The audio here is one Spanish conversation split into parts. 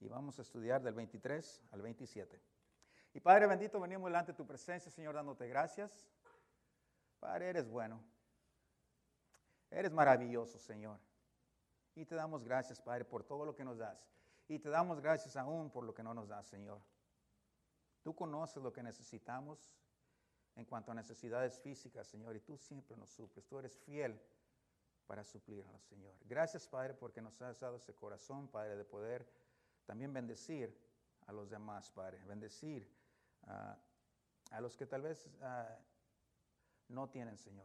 y vamos a estudiar del 23 al 27. Y Padre bendito, venimos delante de tu presencia, Señor, dándote gracias. Padre, eres bueno. Eres maravilloso, Señor. Y te damos gracias, Padre, por todo lo que nos das. Y te damos gracias aún por lo que no nos das, Señor. Tú conoces lo que necesitamos en cuanto a necesidades físicas, Señor, y tú siempre nos suples. Tú eres fiel para suplirnos, Señor. Gracias, Padre, porque nos has dado ese corazón, Padre, de poder también bendecir a los demás, Padre. Bendecir a los que tal vez no tienen, Señor.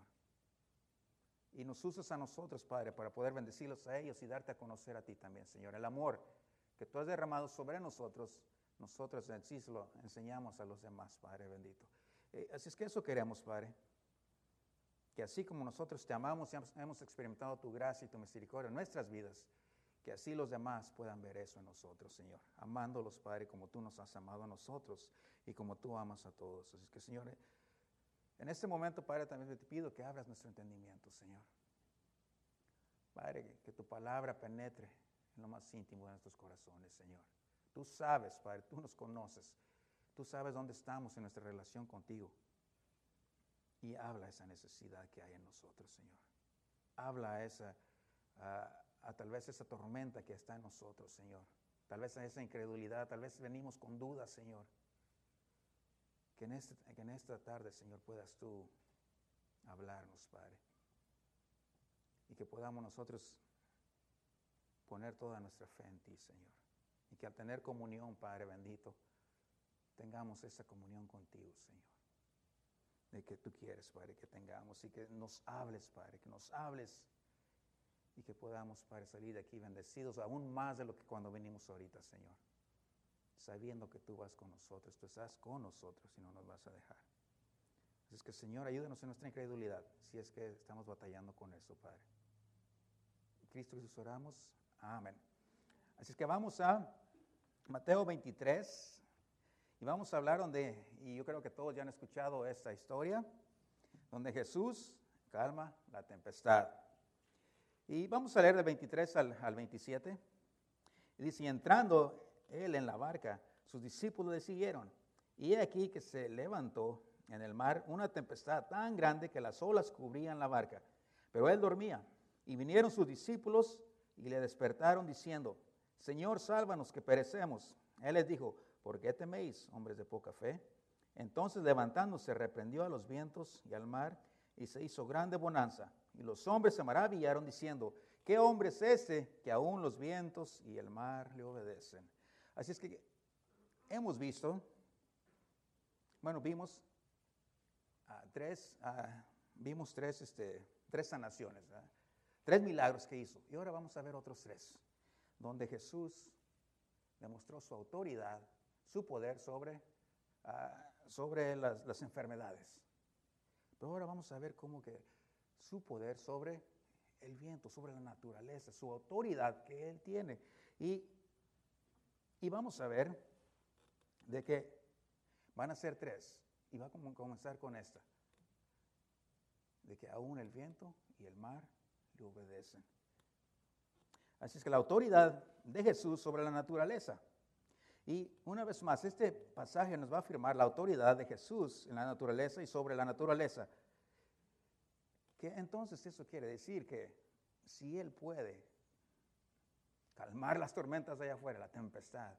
Y nos usas a nosotros, Padre, para poder bendecirlos a ellos y darte a conocer a ti también, Señor. El amor que tú has derramado sobre nosotros en sí lo enseñamos a los demás, Padre bendito. Así es que eso queremos, Padre. Que así como nosotros te amamos y hemos experimentado tu gracia y tu misericordia en nuestras vidas, que así los demás puedan ver eso en nosotros, Señor. Amándolos, Padre, como tú nos has amado a nosotros y como tú amas a todos. Así es que, Señor, en este momento, Padre, también te pido que abras nuestro entendimiento, Señor. Padre, que tu palabra penetre en lo más íntimo de nuestros corazones, Señor. Tú sabes, Padre, tú nos conoces. Tú sabes dónde estamos en nuestra relación contigo. Y habla esa necesidad que hay en nosotros, Señor. Habla a tal vez esa tormenta que está en nosotros, Señor. Tal vez a esa incredulidad, tal vez venimos con dudas, Señor. Que en esta tarde, Señor, puedas tú hablarnos, Padre. Y que podamos nosotros poner toda nuestra fe en ti, Señor. Y que al tener comunión, Padre bendito, tengamos esa comunión contigo, Señor. De que tú quieres, Padre, que tengamos. Y que nos hables, Padre, que nos hables. Y que podamos, Padre, salir de aquí bendecidos, aún más de lo que cuando venimos ahorita, Señor. Sabiendo que tú vas con nosotros, tú estás con nosotros y no nos vas a dejar. Así es que, Señor, ayúdanos en nuestra incredulidad, si es que estamos batallando con eso, Padre. En Cristo Jesús oramos. Amén. Así es que vamos a Mateo 23 y vamos a hablar y yo creo que todos ya han escuchado esta historia, donde Jesús calma la tempestad. Y vamos a leer del 23 al 27. Y dice, y entrando él en la barca, sus discípulos le siguieron. Y he aquí que se levantó en el mar una tempestad tan grande que las olas cubrían la barca. Pero él dormía. Y vinieron sus discípulos y le despertaron diciendo, Señor, sálvanos que perecemos. Él les dijo, ¿por qué teméis, hombres de poca fe? Entonces levantándose reprendió a los vientos y al mar y se hizo grande bonanza. Y los hombres se maravillaron diciendo, ¿qué hombre es este que aún los vientos y el mar le obedecen? Así es que vimos tres sanaciones, ¿verdad? 3 milagros que hizo. Y ahora vamos a ver otros 3, donde Jesús demostró su autoridad, su poder sobre las enfermedades. Pero ahora vamos a ver cómo que su poder sobre el viento, sobre la naturaleza, su autoridad que Él tiene. Y vamos a ver de que van a ser 3. Y va a comenzar con esta. De que aún el viento y el mar le obedecen. Así es que la autoridad de Jesús sobre la naturaleza. Y una vez más, este pasaje nos va a afirmar la autoridad de Jesús en la naturaleza y sobre la naturaleza. Que entonces eso quiere decir que si Él puede calmar las tormentas allá afuera, la tempestad,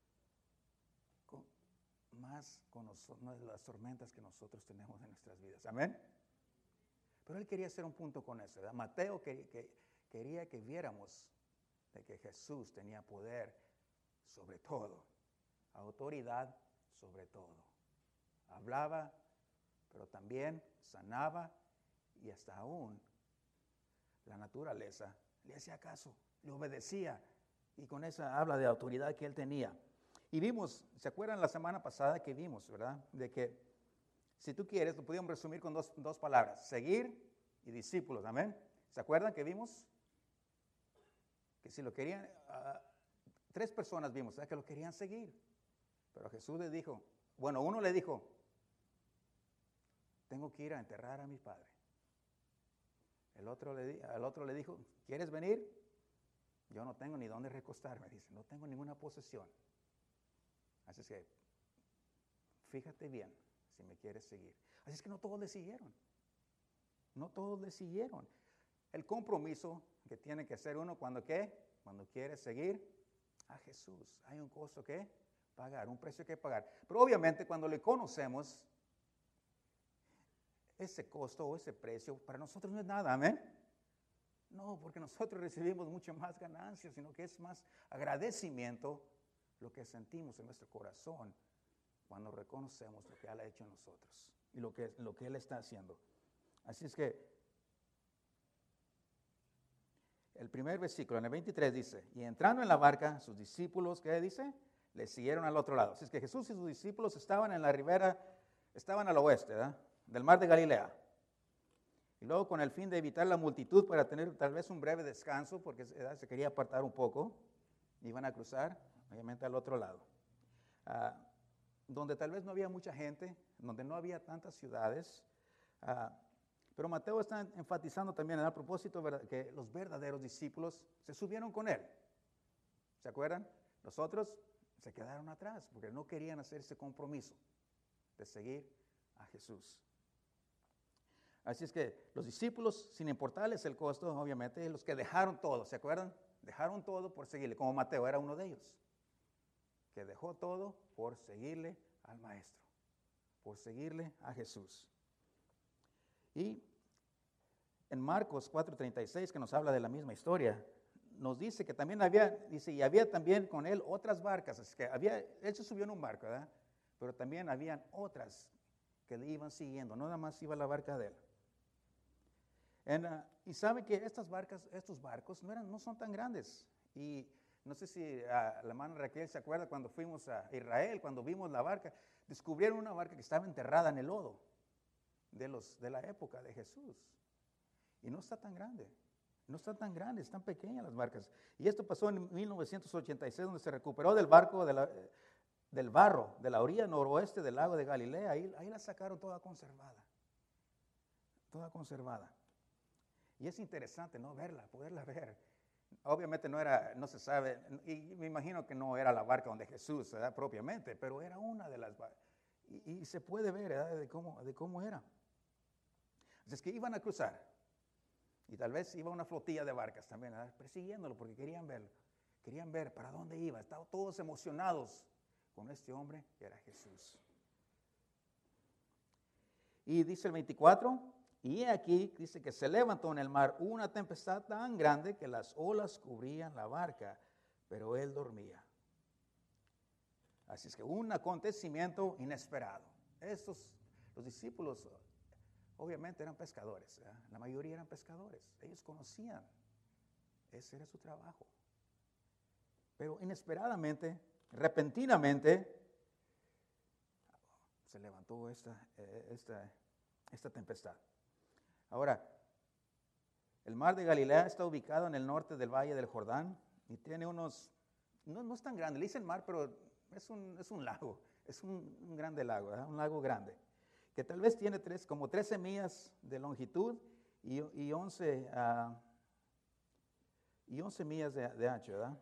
más con las tormentas que nosotros tenemos en nuestras vidas. Amén. Pero Él quería hacer un punto con eso, ¿verdad? Mateo quería que viéramos de que Jesús tenía poder sobre todo, autoridad sobre todo. Hablaba, pero también sanaba y hasta aún la naturaleza le hacía caso, le obedecía. Y con esa habla de autoridad que Él tenía. Y vimos, ¿se acuerdan la semana pasada que vimos, verdad? De que, si tú quieres, lo podíamos resumir con dos palabras, seguir y discípulos, ¿amén? ¿Se acuerdan que vimos? Que si lo querían, 3 personas vimos, ¿verdad? Que lo querían seguir. Pero Jesús les dijo, uno le dijo, tengo que ir a enterrar a mi padre. Al otro le dijo, ¿quieres venir? Yo no tengo ni dónde recostarme, dice, no tengo ninguna posesión. Así es que, fíjate bien si me quieres seguir. Así es que no todos le siguieron. No todos le siguieron. El compromiso que tiene que hacer uno cuando ¿qué? Cuando quiere seguir a Jesús. Hay un costo que pagar, un precio que pagar. Pero obviamente cuando le conocemos, ese costo o ese precio para nosotros no es nada, amén. No, porque nosotros recibimos mucho más ganancias, sino que es más agradecimiento lo que sentimos en nuestro corazón cuando reconocemos lo que Él ha hecho en nosotros y lo que Él está haciendo. Así es que el primer versículo, en el 23 dice, y entrando en la barca, sus discípulos, ¿qué dice? Le siguieron al otro lado. Así es que Jesús y sus discípulos estaban en la ribera, estaban al oeste, ¿verdad? Del mar de Galilea. Y luego con el fin de evitar la multitud para tener tal vez un breve descanso, porque se quería apartar un poco, iban a cruzar, obviamente, al otro lado. Donde tal vez no había mucha gente, donde no había tantas ciudades, pero Mateo está enfatizando también a propósito que los verdaderos discípulos se subieron con él. ¿Se acuerdan? Los otros se quedaron atrás porque no querían hacer ese compromiso de seguir a Jesús. Así es que los discípulos, sin importarles el costo, obviamente, los que dejaron todo, ¿se acuerdan? Dejaron todo por seguirle, como Mateo era uno de ellos, que dejó todo por seguirle al Maestro, por seguirle a Jesús. Y en Marcos 4:36, que nos habla de la misma historia, nos dice que también y había también con él otras barcas, así que él se subió en un barco, ¿verdad? Pero también habían otras que le iban siguiendo, no nada más iba la barca de él. Y sabe que estos barcos no son tan grandes. Y no sé si la hermana Raquel se acuerda cuando fuimos a Israel, cuando vimos la barca, descubrieron una barca que estaba enterrada en el lodo de la época de Jesús. Y no está tan grande, están pequeñas las barcas. Y esto pasó en 1986, donde se recuperó del barco, del barro, de la orilla noroeste del lago de Galilea. Ahí la sacaron toda conservada. Y es interesante, ¿no? Poderla ver. Obviamente no se sabe, y me imagino que no era la barca donde Jesús, ¿verdad? Propiamente, pero era una de las barcas. Y se puede ver, ¿verdad? de cómo era. Así es que iban a cruzar. Y tal vez iba una flotilla de barcas también, ¿verdad? Persiguiéndolo porque querían verlo. Querían ver para dónde iba. Estaban todos emocionados con este hombre que era Jesús. Y dice el 24, y aquí dice que se levantó en el mar una tempestad tan grande que las olas cubrían la barca, pero él dormía. Así es que un acontecimiento inesperado. Los discípulos, obviamente eran pescadores, ¿verdad? La mayoría eran pescadores. Ellos conocían, ese era su trabajo. Pero inesperadamente, repentinamente, se levantó esta tempestad. Ahora, el mar de Galilea está ubicado en el norte del Valle del Jordán y tiene no es tan grande, le dicen mar, pero es un lago, es un grande lago, ¿verdad? Un lago grande, que tal vez tiene como 13 millas de longitud y 11 millas de ancho, ¿verdad?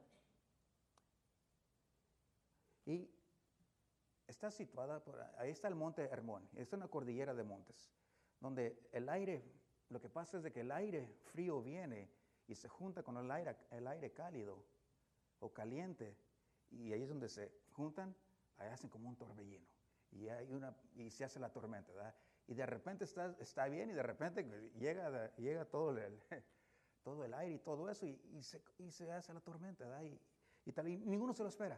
Y está situada, ahí está el monte Hermón, es una cordillera de montes, donde lo que pasa es de que el aire frío viene y se junta con el aire cálido o caliente, y ahí es donde se juntan, ahí hacen como un torbellino, y se hace la tormenta, ¿verdad? Y de repente está bien, y de repente llega todo el aire y todo eso, y se hace la tormenta, ¿verdad? Y ninguno se lo espera.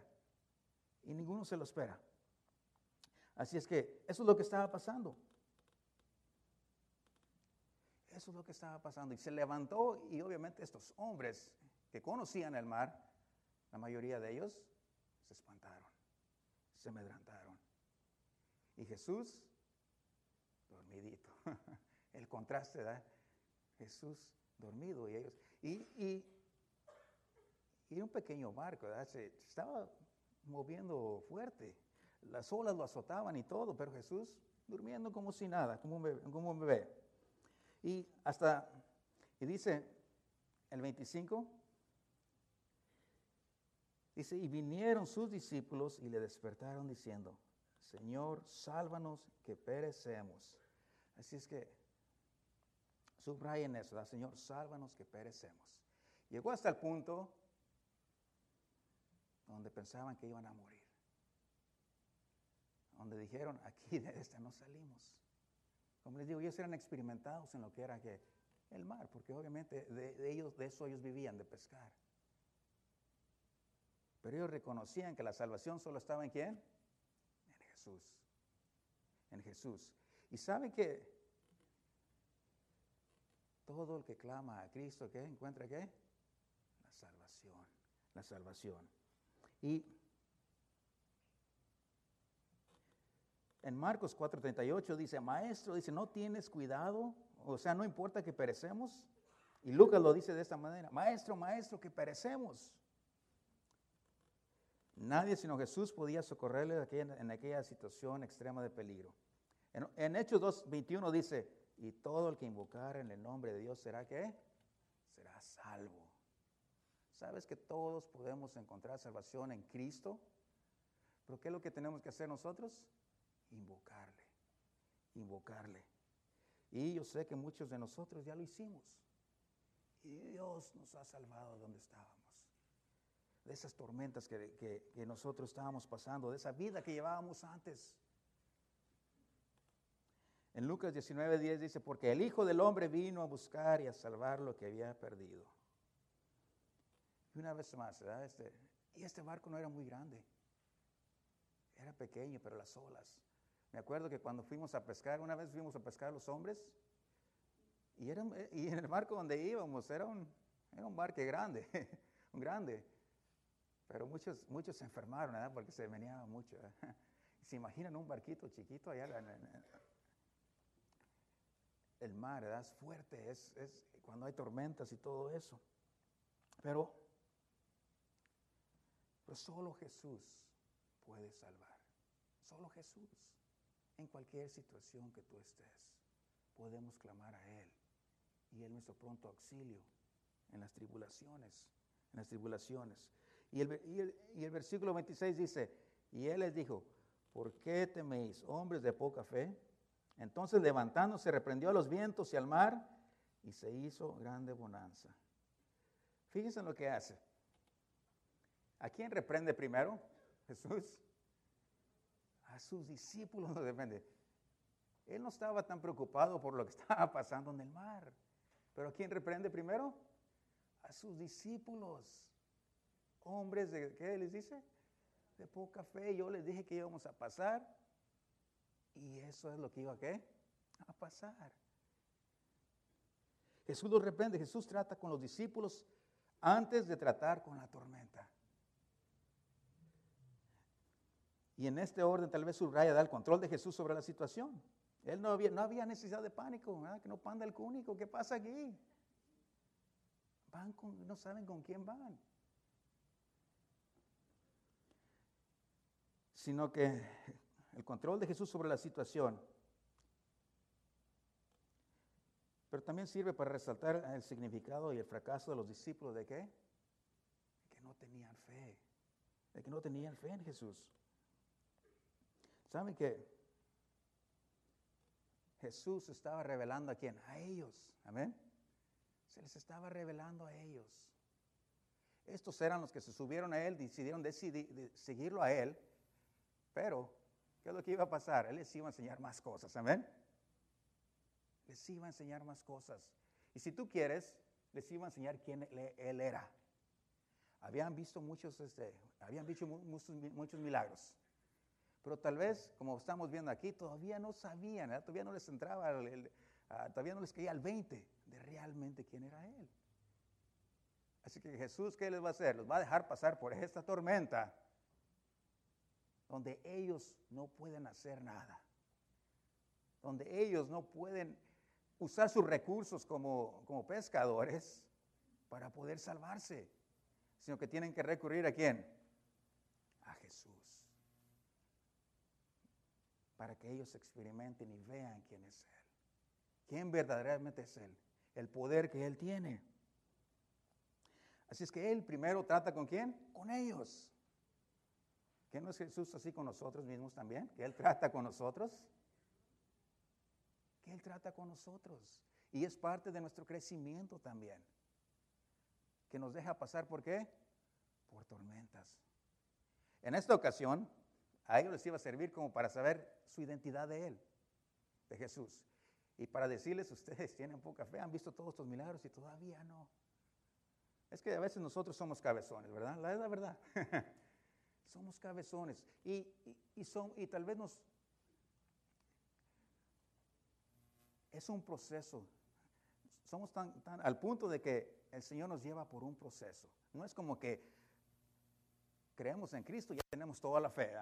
Así es que eso es lo que estaba pasando. Y se levantó, y obviamente estos hombres que conocían el mar, la mayoría de ellos, se espantaron, se amedrentaron. Y Jesús, dormidito. El contraste, ¿verdad? Jesús dormido y ellos. Y un pequeño barco, ¿verdad? Se estaba moviendo fuerte. Las olas lo azotaban y todo, pero Jesús durmiendo como si nada, como un bebé. Y dice el 25, Dice, y vinieron sus discípulos y le despertaron diciendo, Señor, sálvanos que perecemos. Así es que subrayen eso, ¿verdad? Señor, sálvanos que perecemos. Llegó hasta el punto donde pensaban que iban a morir. Donde dijeron, aquí de esta no salimos. Como les digo, ellos eran experimentados en lo que era que el mar, porque obviamente de eso ellos vivían, de pescar. Pero ellos reconocían que la salvación solo estaba ¿en quién? En Jesús. En Jesús. Y saben que todo el que clama a Cristo, ¿qué? ¿Encuentra qué? La salvación. La salvación. Y en Marcos 4:38 dice, Maestro, dice, ¿no tienes cuidado? O sea, no importa que perecemos. Y Lucas lo dice de esta manera, Maestro, Maestro, que perecemos. Nadie sino Jesús podía socorrerle en aquella situación extrema de peligro. En Hechos 2:21 dice, y todo el que invocar en el nombre de Dios será ¿qué? Será salvo. ¿Sabes que todos podemos encontrar salvación en Cristo? ¿Pero qué es lo que tenemos que hacer nosotros? Invocarle, invocarle. Y yo sé que muchos de nosotros ya lo hicimos. Y Dios nos ha salvado de donde estábamos. De esas tormentas que nosotros estábamos pasando, de esa vida que llevábamos antes. En Lucas 19:10 dice, porque el Hijo del Hombre vino a buscar y a salvar lo que había perdido. Y una vez más, ¿verdad? Este barco no era muy grande. Era pequeño, pero las olas. Me acuerdo que cuando fuimos a pescar, una vez fuimos a pescar los hombres, y en el barco donde íbamos era un barco grande, un grande. Pero muchos se enfermaron, ¿verdad? Porque se meneaba mucho. ¿Se imaginan un barquito chiquito allá? El mar, ¿verdad? Es fuerte, es cuando hay tormentas y todo eso. Pero solo Jesús puede salvar. Solo Jesús. En cualquier situación que tú estés, podemos clamar a Él. Y Él nuestro pronto auxilio en las tribulaciones. En las tribulaciones. Y el versículo 26 dice, y Él les dijo, ¿por qué teméis, hombres de poca fe? Entonces levantándose reprendió a los vientos y al mar, y se hizo grande bonanza. Fíjense en lo que hace. ¿A quién reprende primero? Jesús. A sus discípulos lo reprende. Él no estaba tan preocupado por lo que estaba pasando en el mar. ¿Pero a quién reprende primero? A sus discípulos. Hombres de, ¿qué les dice? De poca fe. Yo les dije que íbamos a pasar. Y eso es lo que iba a ¿qué? A pasar. Jesús los reprende. Jesús trata con los discípulos antes de tratar con la tormenta. Y en este orden tal vez subraya da el control de Jesús sobre la situación. Él no había necesidad de pánico, ¿verdad? Que no panda el cúnico. ¿Qué pasa aquí? No saben con quién van. Sino que el control de Jesús sobre la situación. Pero también sirve para resaltar el significado y el fracaso de los discípulos de ¿qué? De que no tenían fe. De que no tenían fe en Jesús. ¿Saben que Jesús estaba revelando a quién? A ellos. Amén. Se les estaba revelando a ellos. Estos eran los que se subieron a Él, decidieron seguirlo a Él. Pero, ¿qué es lo que iba a pasar? Él les iba a enseñar más cosas. Amén. Les iba a enseñar más cosas. Y si tú quieres, les iba a enseñar quién Él era. Habían visto muchos milagros. Pero tal vez, como estamos viendo aquí, todavía no sabían, ¿verdad? Todavía no les entraba, todavía no les caía el 20 de realmente quién era Él. Así que Jesús, ¿qué les va a hacer? Los va a dejar pasar por esta tormenta, donde ellos no pueden hacer nada, donde ellos no pueden usar sus recursos como pescadores para poder salvarse, sino que tienen que recurrir ¿a quién? A Jesús. Para que ellos experimenten y vean quién es Él. Quién verdaderamente es Él. El poder que Él tiene. Así es que Él primero trata ¿con quién? Con ellos. ¿Qué no es Jesús así con nosotros mismos también? ¿Que Él trata con nosotros? Que Él trata con nosotros. Y es parte de nuestro crecimiento también. Que nos deja pasar ¿por qué? Por tormentas. En esta ocasión, a ellos les iba a servir como para saber su identidad de Él, de Jesús. Y para decirles, ustedes tienen poca fe, han visto todos estos milagros y todavía no. Es que a veces nosotros somos cabezones, ¿verdad? La verdad. Somos cabezones. Y tal vez es un proceso. Somos tan al punto de que el Señor nos lleva por un proceso. No es como que creemos en Cristo y ya tenemos toda la fe.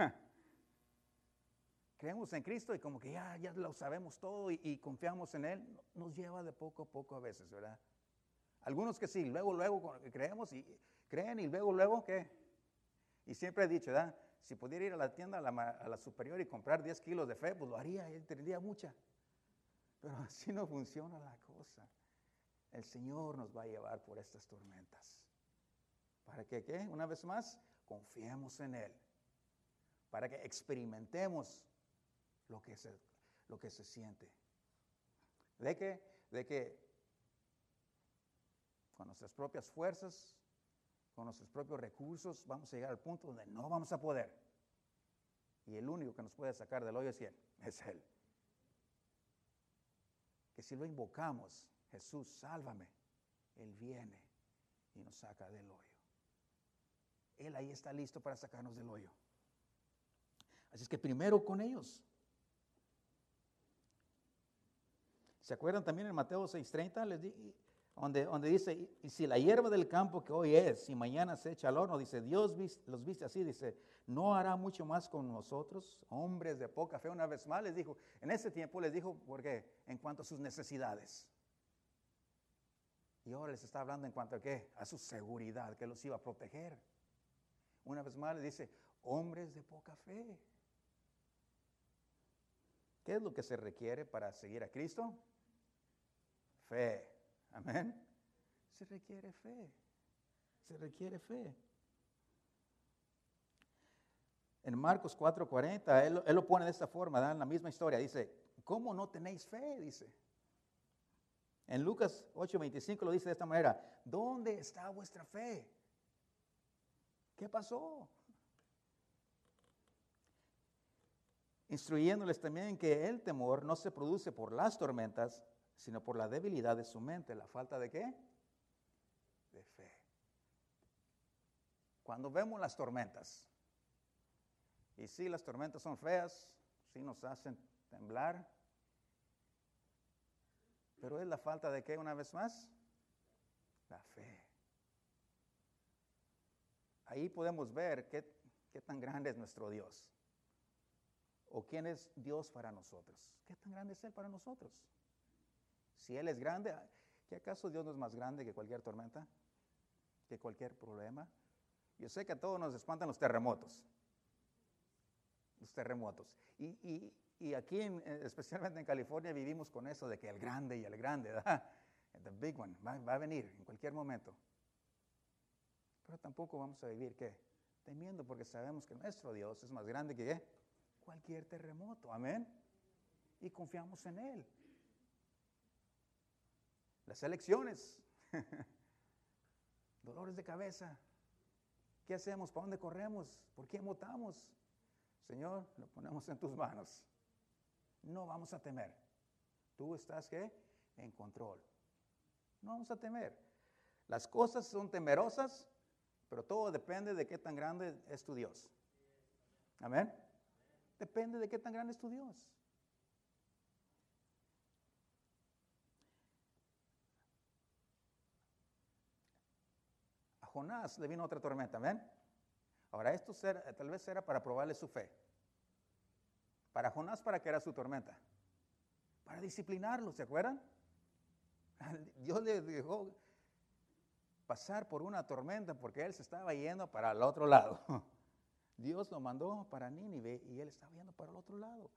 Creemos en Cristo y como que ya lo sabemos todo y confiamos en Él. Nos lleva de poco a poco a veces, ¿verdad? Algunos que sí, luego creemos y creen y luego ¿qué? Y siempre he dicho, ¿verdad? Si pudiera ir a la tienda, a la superior y comprar 10 kilos de fe, pues lo haría, él tendría mucha. Pero así no funciona la cosa. El Señor nos va a llevar por estas tormentas. ¿Para que qué? Una vez más, confiemos en Él. Para que experimentemos lo que se siente. De que con nuestras propias fuerzas, con nuestros propios recursos, vamos a llegar al punto donde no vamos a poder. Y el único que nos puede sacar del hoyo es ¿quién? Es Él. Que si lo invocamos, Jesús, sálvame, Él viene y nos saca del hoyo. Él ahí está listo para sacarnos del hoyo. Así es que primero con ellos. ¿Se acuerdan también en Mateo 6:30? Donde dice, y si la hierba del campo que hoy es, y mañana se echa al horno, dice, Dios los viste así, dice, ¿no hará mucho más con nosotros, hombres de poca fe? Una vez más les dijo, en ese tiempo les dijo, ¿por qué? En cuanto a sus necesidades. Y ahora les está hablando en cuanto a qué? A su seguridad, que los iba a proteger. Una vez más les dice, hombres de poca fe. ¿Qué es lo que se requiere para seguir a Cristo? Fe. Amén. Se requiere fe. Se requiere fe. En Marcos 4:40, él lo pone de esta forma, ¿verdad? En la misma historia. Dice, ¿cómo no tenéis fe? Dice. En Lucas 8:25 lo dice de esta manera, ¿dónde está vuestra fe? ¿Qué pasó? Instruyéndoles también que el temor no se produce por las tormentas, sino por la debilidad de su mente. ¿La falta de qué? De fe. Cuando vemos las tormentas, y sí, las tormentas son feas, sí nos hacen temblar, pero es la falta de qué una vez más? La fe. Ahí podemos ver qué tan grande es nuestro Dios. ¿O quién es Dios para nosotros? ¿Qué tan grande es Él para nosotros? Si Él es grande, ¿qué acaso Dios no es más grande que cualquier tormenta? ¿Que cualquier problema? Yo sé que a todos nos espantan los terremotos. Los terremotos. Y aquí, especialmente en California, vivimos con eso de que el grande, ¿verdad? The big one, va a venir en cualquier momento. Pero tampoco vamos a vivir, ¿qué? Temiendo, porque sabemos que nuestro Dios es más grande que ¿qué? Cualquier terremoto, amén. Y confiamos en Él. Las elecciones, dolores de cabeza, ¿qué hacemos? ¿Para dónde corremos? ¿Por quién votamos? Señor, lo ponemos en tus manos. No vamos a temer. Tú estás, ¿qué? En control. No vamos a temer. Las cosas son temerosas, pero todo depende de qué tan grande es tu Dios. Amén. Depende de qué tan grande es tu Dios. A Jonás le vino otra tormenta, ¿ven? Ahora esto tal vez era para probarle su fe. Para Jonás, ¿para qué era su tormenta? Para disciplinarlo, ¿se acuerdan? Dios le dejó pasar por una tormenta porque él se estaba yendo para el otro lado. Dios lo mandó para Nínive y él estaba yendo para el otro lado.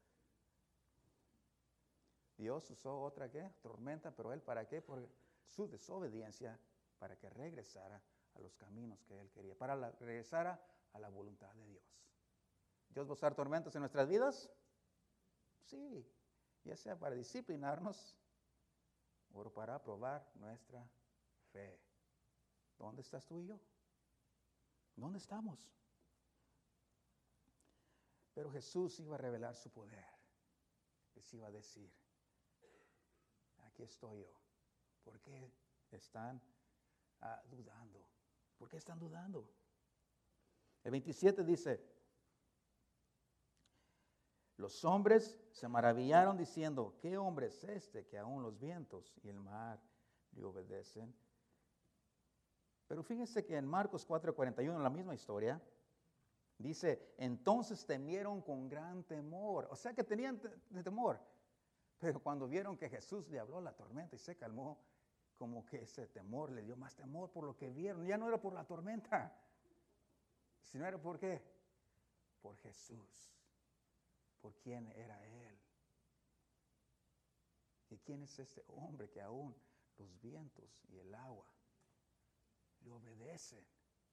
Dios usó otra ¿qué? Tormenta, pero él ¿para qué? Por su desobediencia, para que regresara a los caminos que Él quería, para regresara a la voluntad de Dios. ¿Dios va a usar tormentas en nuestras vidas? Sí, ya sea para disciplinarnos o para probar nuestra fe. ¿Dónde estás tú y yo? ¿Dónde estamos? Pero Jesús iba a revelar su poder. Les iba a decir, aquí estoy yo. ¿Por qué están dudando? ¿Por qué están dudando? El 27 dice, los hombres se maravillaron diciendo, ¿qué hombre es este que aún los vientos y el mar le obedecen? Pero fíjense que en Marcos 4:41, la misma historia, dice, entonces temieron con gran temor. O sea que tenían temor. Pero cuando vieron que Jesús le habló a la tormenta y se calmó, como que ese temor le dio más temor por lo que vieron. Ya no era por la tormenta, sino era por qué. Por Jesús. Por quién era Él. ¿Y quién es este hombre que aún los vientos y el agua le obedecen?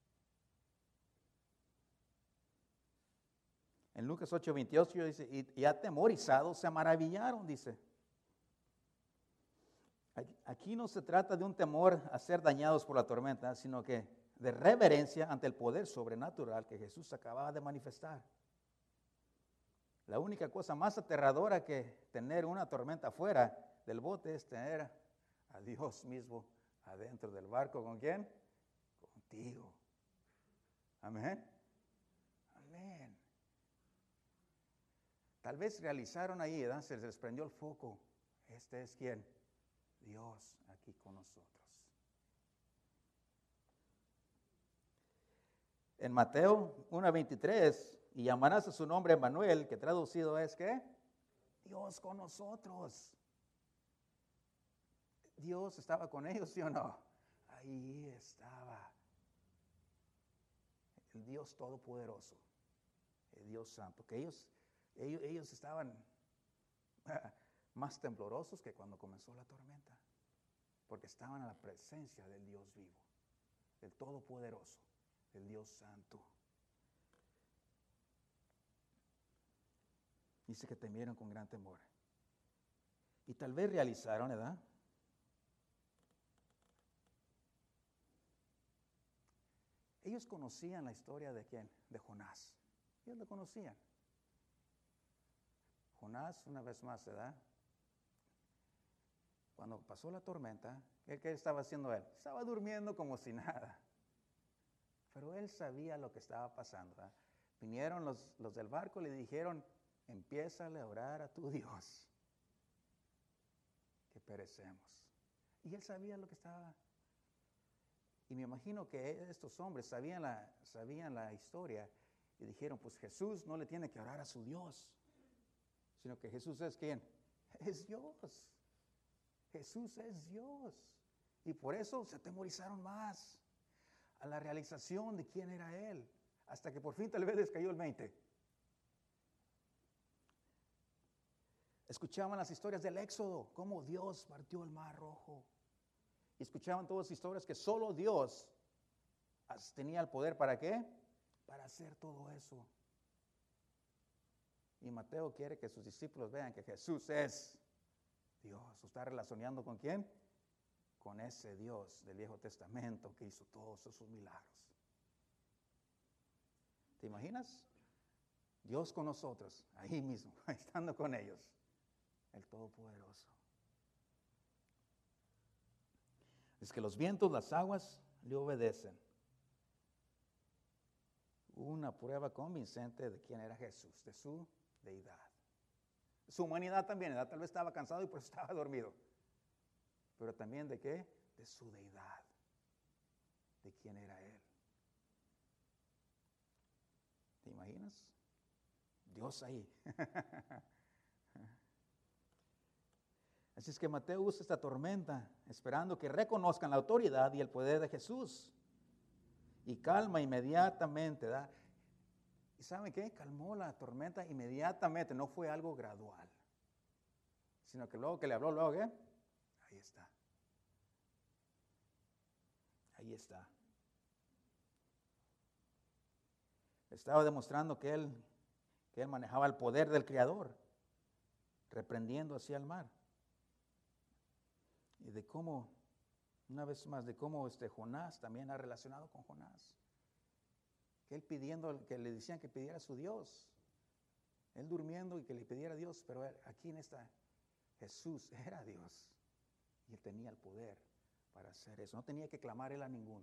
En Lucas 8:28 dice, y atemorizados se maravillaron, dice. Aquí no se trata de un temor a ser dañados por la tormenta, sino que de reverencia ante el poder sobrenatural que Jesús acababa de manifestar. La única cosa más aterradora que tener una tormenta afuera del bote es tener a Dios mismo adentro del barco. ¿Con quién? Contigo. Amén. Amén. Tal vez realizaron ahí, ¿verdad? Se les prendió el foco. Este es quién? Dios aquí con nosotros. En Mateo 1:23, y llamarás a su nombre Emmanuel, que traducido es ¿qué? Dios con nosotros. Dios estaba con ellos, ¿sí o no? Ahí estaba. El Dios Todopoderoso, el Dios Santo, que ellos estaban más temblorosos que cuando comenzó la tormenta, porque estaban a la presencia del Dios vivo, del Todopoderoso, del Dios Santo. Dice que temieron con gran temor. Y tal vez realizaron, ¿verdad? Ellos conocían la historia de ¿quién? De Jonás. Ellos lo conocían. Jonás, una vez más, ¿verdad? Cuando pasó la tormenta, ¿qué estaba haciendo él? Estaba durmiendo como si nada. Pero él sabía lo que estaba pasando, ¿verdad? Vinieron los del barco y le dijeron, empiézale a orar a tu Dios, que perecemos. Y él sabía lo que estaba. Y me imagino que estos hombres sabían la historia y dijeron, pues Jesús no le tiene que orar a su Dios, sino que Jesús es ¿quién? Es Dios. Jesús es Dios. Y por eso se atemorizaron más a la realización de quién era Él, hasta que por fin tal vez les cayó el 20. Escuchaban las historias del Éxodo, cómo Dios partió el mar rojo. Y escuchaban todas las historias que solo Dios tenía el poder, ¿para qué? Para hacer todo eso. Y Mateo quiere que sus discípulos vean que Jesús es Dios. ¿Está relacionando con quién? Con ese Dios del Viejo Testamento que hizo todos esos milagros. ¿Te imaginas? Dios con nosotros, ahí mismo, estando con ellos. El Todopoderoso. Es que los vientos, las aguas le obedecen. Una prueba convincente de quién era Jesús, de su deidad. Su humanidad también, ¿verdad? Tal vez estaba cansado y por eso estaba dormido. Pero también de qué? De su deidad. De quién era Él. ¿Te imaginas? Dios ahí. Así es que Mateo usa esta tormenta esperando que reconozcan la autoridad y el poder de Jesús. Y calma inmediatamente, ¿verdad? ¿Y saben qué? Calmó la tormenta inmediatamente, no fue algo gradual. Sino que luego que le habló, luego ¿qué? Ahí está. Ahí está. Estaba demostrando que él manejaba el poder del Creador, reprendiendo hacia el mar. Y de cómo, una vez más, de cómo Jonás también ha relacionado con Jonás. Que él pidiendo, que le decían que pidiera a su Dios. Él durmiendo y que le pidiera a Dios, pero aquí en esta, Jesús era Dios. Y él tenía el poder para hacer eso. No tenía que clamar él a ninguno.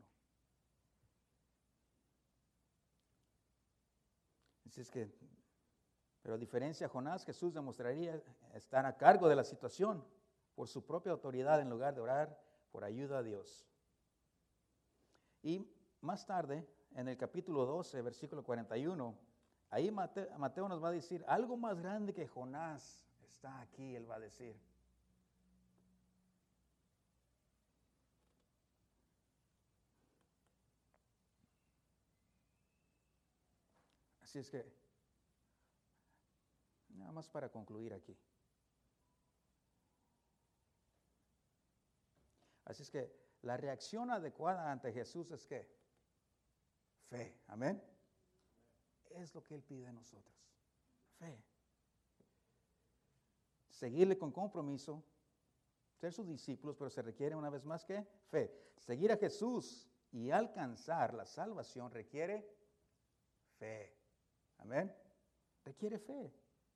Así es que, pero a diferencia de Jonás, Jesús demostraría estar a cargo de la situación por su propia autoridad en lugar de orar por ayuda a Dios. Y más tarde, en el capítulo 12, versículo 41, ahí Mateo nos va a decir, algo más grande que Jonás está aquí, él va a decir. Así es que, nada más para concluir aquí. Así es que la reacción adecuada ante Jesús es ¿qué? Fe, amén. Es lo que Él pide de nosotros, fe. Seguirle con compromiso, ser sus discípulos, pero se requiere una vez más ¿qué? Fe. Seguir a Jesús y alcanzar la salvación requiere fe, amén. Requiere fe.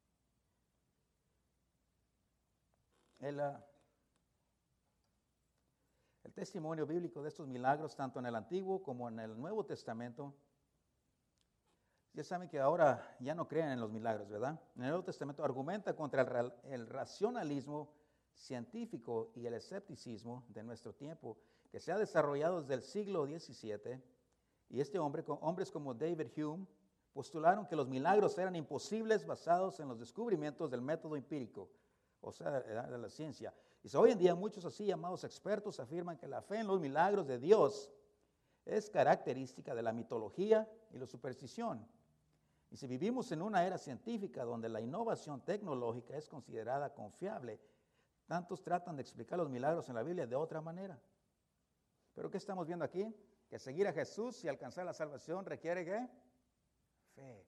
El testimonio bíblico de estos milagros, tanto en el Antiguo como en el Nuevo Testamento, ya saben que ahora ya no creen en los milagros, ¿verdad? En el Nuevo Testamento argumenta contra el racionalismo científico y el escepticismo de nuestro tiempo, que se ha desarrollado desde el siglo XVII, y hombres como David Hume postularon que los milagros eran imposibles basados en los descubrimientos del método empírico, o sea, de la ciencia. Y hoy en día muchos así llamados expertos afirman que la fe en los milagros de Dios es característica de la mitología y la superstición. Y si vivimos en una era científica donde la innovación tecnológica es considerada confiable, tantos tratan de explicar los milagros en la Biblia de otra manera. Pero ¿qué estamos viendo aquí? Que seguir a Jesús y alcanzar la salvación requiere ¿qué? Fe.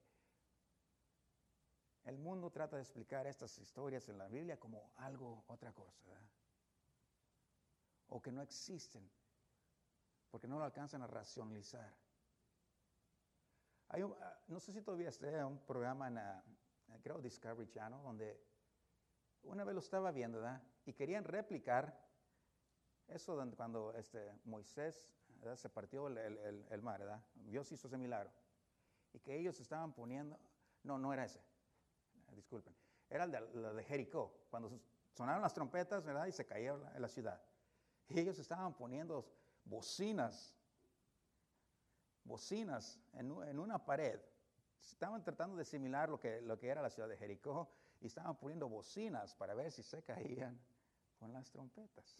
El mundo trata de explicar estas historias en la Biblia como algo, otra cosa, ¿verdad? O que no existen, porque no lo alcanzan a racionalizar. No sé si todavía esté un programa en creo Discovery Channel, donde una vez lo estaba viendo, ¿verdad? Y querían replicar eso cuando Moisés, ¿verdad? Se partió el mar, ¿verdad? Dios hizo ese milagro. Y que ellos estaban poniendo, no era ese, disculpen, era el de Jericó, cuando sonaron las trompetas, ¿verdad? Y se cayó la ciudad. Y ellos estaban poniendo bocinas en una pared. Estaban tratando de similar lo que era la ciudad de Jericó y estaban poniendo bocinas para ver si se caían con las trompetas.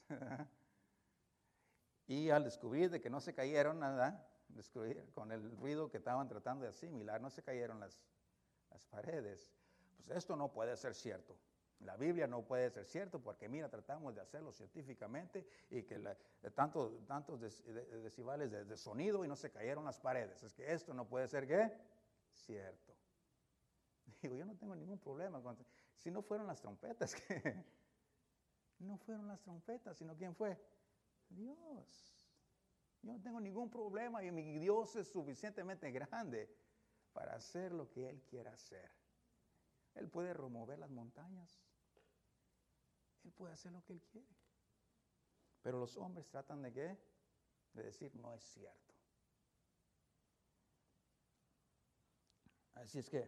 Y al descubrir de que no se cayeron, nada, descubrir con el ruido que estaban tratando de asimilar, no se cayeron las paredes. Pues esto no puede ser cierto. La Biblia no puede ser cierto porque mira, tratamos de hacerlo científicamente y que tantos decibelios de sonido y no se cayeron las paredes. Es que esto no puede ser ¿qué? Cierto. Digo, yo no tengo ningún problema si no fueron las trompetas, que no fueron las trompetas, sino ¿quién fue? Dios. Yo no tengo ningún problema y mi Dios es suficientemente grande para hacer lo que Él quiera hacer. Él puede remover las montañas. Él puede hacer lo que Él quiere. Pero los hombres tratan de ¿qué? De decir, no es cierto. Así es que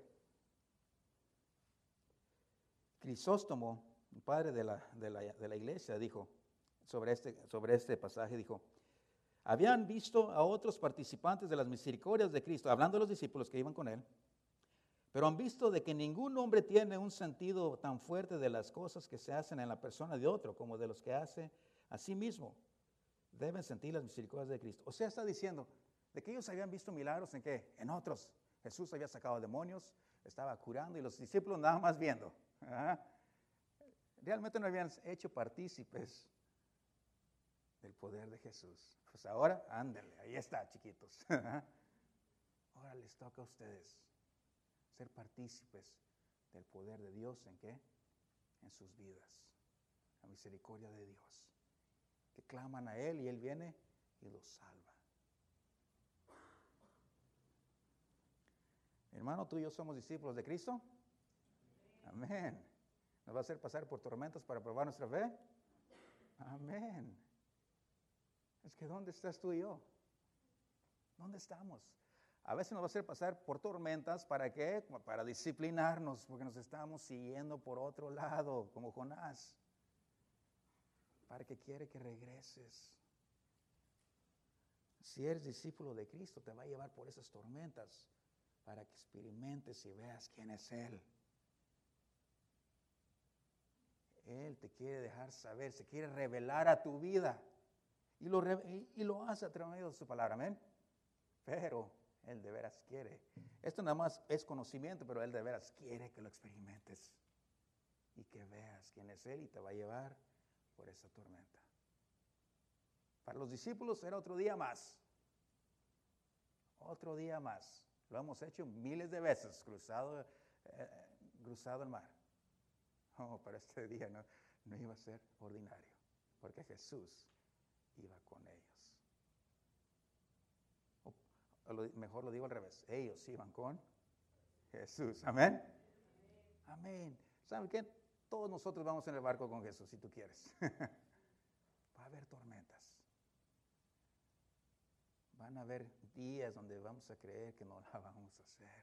Crisóstomo, un padre de la iglesia, dijo sobre este pasaje, dijo, habían visto a otros participantes de las misericordias de Cristo, hablando de los discípulos que iban con Él, pero han visto de que ningún hombre tiene un sentido tan fuerte de las cosas que se hacen en la persona de otro como de los que hace a sí mismo. Deben sentir las misericordias de Cristo. O sea, está diciendo de que ellos habían visto milagros en ¿qué? En otros. Jesús había sacado demonios, estaba curando y los discípulos nada más viendo. Realmente no habían hecho partícipes del poder de Jesús. Pues ahora, ándale, ahí está, chiquitos. Ahora les toca a ustedes ser partícipes del poder de Dios, ¿en qué? En sus vidas. La misericordia de Dios. Que claman a Él y Él viene y los salva. Hermano, tú y yo somos discípulos de Cristo. Amén. ¿Nos va a hacer pasar por tormentas para probar nuestra fe? Amén. Es que ¿dónde estás tú y yo? ¿Dónde estamos? A veces nos va a hacer pasar por tormentas, ¿para qué? Para disciplinarnos, porque nos estamos siguiendo por otro lado, como Jonás. Para que quiere que regreses. Si eres discípulo de Cristo, te va a llevar por esas tormentas, para que experimentes y veas quién es Él. Él te quiere dejar saber, se quiere revelar a tu vida. Y lo hace a través de su palabra, amén. Pero Él de veras quiere. Esto nada más es conocimiento, pero Él de veras quiere que lo experimentes. Y que veas quién es Él y te va a llevar por esa tormenta. Para los discípulos era otro día más. Otro día más. Lo hemos hecho miles de veces, cruzado el mar. Oh, pero este día no iba a ser ordinario, porque Jesús iba con ellos. Mejor lo digo al revés, ellos iban con Jesús. Amén. Amén. ¿Saben qué? Todos nosotros vamos en el barco con Jesús, si tú quieres. Va a haber tormentas. Van a haber días donde vamos a creer que no la vamos a hacer.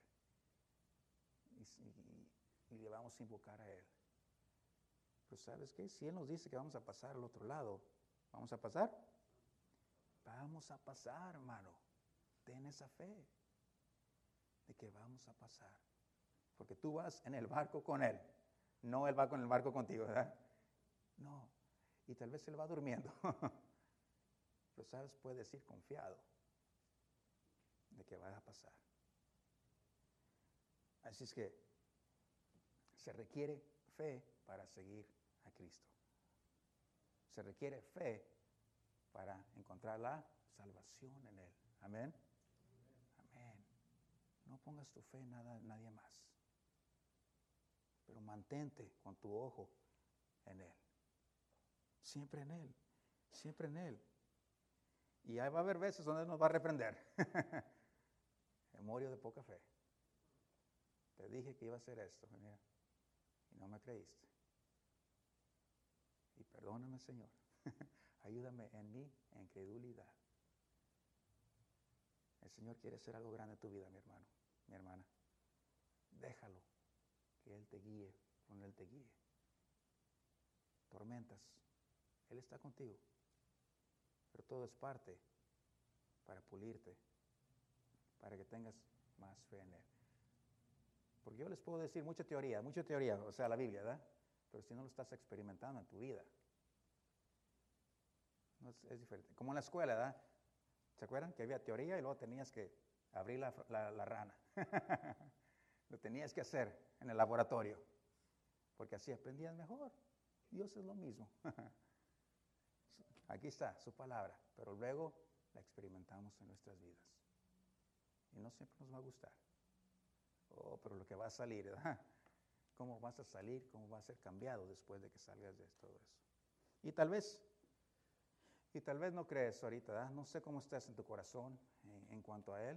Y le vamos a invocar a Él. Pero ¿sabes qué? Si Él nos dice que vamos a pasar al otro lado, ¿vamos a pasar? Vamos a pasar, hermano. Ten esa fe de que vamos a pasar. Porque tú vas en el barco con Él. No Él va con el barco contigo, ¿verdad? No. Y tal vez Él va durmiendo. Pero ¿sabes? Puedes ir confiado de que va a pasar. Así es que se requiere fe para seguir a Cristo. Se requiere fe para encontrar la salvación en Él. Amén. Amén. No pongas tu fe en nadie más. Pero mantente con tu ojo en Él. Siempre en Él. Siempre en Él. Y ahí va a haber veces donde Él nos va a reprender. Memoria de poca fe. Te dije que iba a hacer esto, mira, y no me creíste. Y perdóname, Señor. Ayúdame en mi incredulidad. El Señor quiere hacer algo grande en tu vida, mi hermano, mi hermana. Déjalo que Él te guíe, donde Él te guíe. Tormentas, Él está contigo. Pero todo es parte para pulirte, para que tengas más fe en Él. Porque yo les puedo decir mucha teoría, o sea, la Biblia, ¿verdad? Pero si no lo estás experimentando en tu vida, no es diferente. Como en la escuela, ¿verdad? ¿Se acuerdan? Que había teoría y luego tenías que abrir la rana. Lo tenías que hacer en el laboratorio, porque así aprendías mejor. Dios es lo mismo. Aquí está su palabra, pero luego la experimentamos en nuestras vidas. Y no siempre nos va a gustar. Oh, pero lo que va a salir, ¿verdad? ¿Cómo vas a salir? ¿Cómo va a ser cambiado después de que salgas de todo eso? Y tal vez no crees ahorita, ¿verdad? No sé cómo estás en tu corazón en cuanto a Él.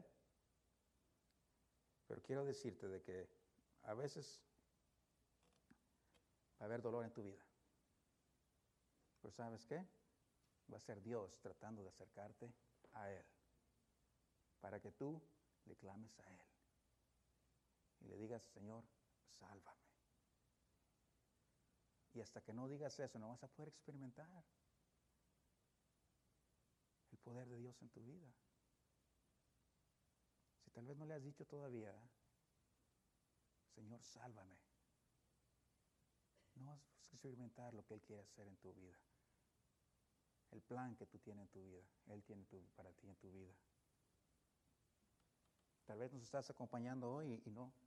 Pero quiero decirte de que a veces va a haber dolor en tu vida. Pero ¿sabes qué? Va a ser Dios tratando de acercarte a Él. Para que tú le clames a Él. Y le digas, Señor, sálvame. Y hasta que no digas eso, no vas a poder experimentar el poder de Dios en tu vida. Si tal vez no le has dicho todavía, Señor, sálvame. No vas a experimentar lo que Él quiere hacer en tu vida. El plan que tú tienes en tu vida, Él tiene para ti en tu vida. Tal vez nos estás acompañando hoy y no.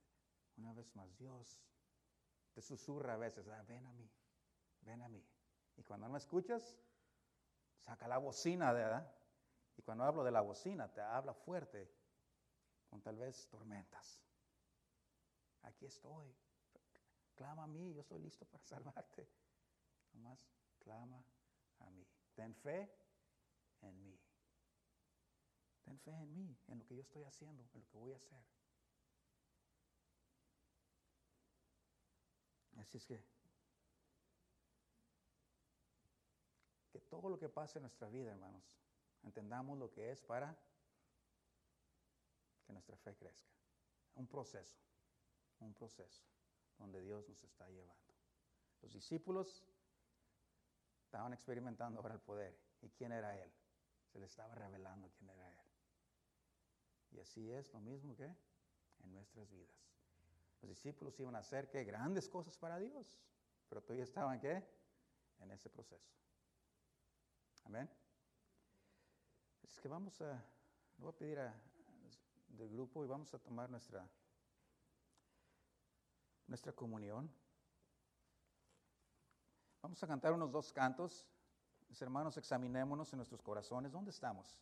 Una vez más, Dios te susurra a veces, ven a mí, ven a mí. Y cuando no me escuchas, saca la bocina, ¿verdad? Y cuando hablo de la bocina, te habla fuerte, con tal vez tormentas. Aquí estoy. Clama a mí, yo estoy listo para salvarte. Nomás clama a mí. Ten fe en mí. Ten fe en mí, en lo que yo estoy haciendo, en lo que voy a hacer. Así es que todo lo que pase en nuestra vida, hermanos, entendamos lo que es para que nuestra fe crezca. Un proceso donde Dios nos está llevando. Los discípulos estaban experimentando ahora el poder. ¿Y quién era Él? Se les estaba revelando quién era Él. Y así es lo mismo que en nuestras vidas. Los discípulos iban a hacer ¿qué? Grandes cosas para Dios, pero todavía estaban ¿qué? En ese proceso. Amén. Es que le voy a pedir del grupo y vamos a tomar nuestra comunión. Vamos a cantar unos 2 cantos. Mis hermanos, examinémonos en nuestros corazones. ¿Dónde estamos?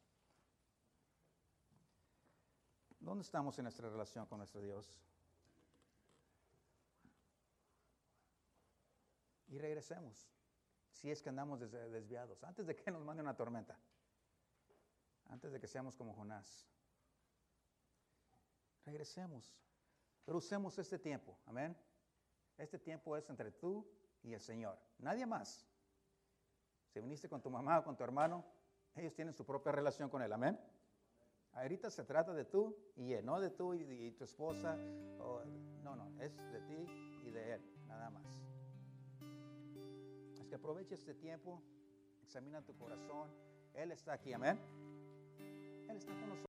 ¿Dónde estamos en nuestra relación con nuestro Dios? Y regresemos, si es que andamos desviados, antes de que nos mande una tormenta, antes de que seamos como Jonás. Regresemos, pero usemos este tiempo, amén. Este tiempo es entre tú y el Señor, nadie más. Si viniste con tu mamá o con tu hermano, ellos tienen su propia relación con Él, amén. Ahorita se trata de tú y Él, no de tú y tu esposa, no, es de ti y de Él, nada más. Es que aproveche este tiempo, examina tu corazón, Él está aquí, amén. Él está con nosotros.